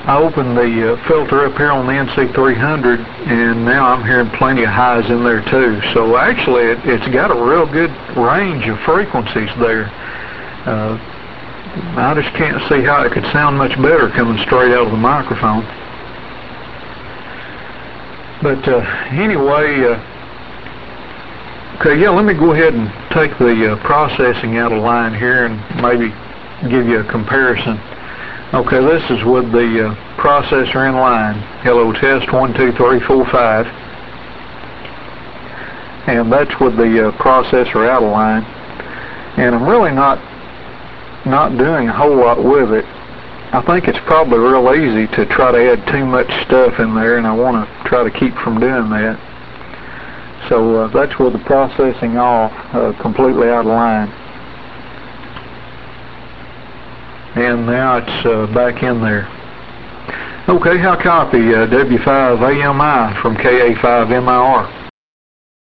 I opened the filter up here on the NC300, and now I'm hearing plenty of highs in there too. So actually, it's got a real good range of frequencies there. I just can't see how it could sound much better coming straight out of the microphone. But anyway, okay, yeah, let me go ahead and take the processing out of line here and maybe give you a comparison. Okay, this is with the processor in line. Hello, test 1, 2, 3, 4, 5. And that's with the processor out of line. And I'm really not doing a whole lot with it. I think it's probably real easy to try to add too much stuff in there, and I want to try to keep from doing that. So that's with the processing off, completely out of line. And now it's back in there. Okay, how copy W5AMI from KA5MIR.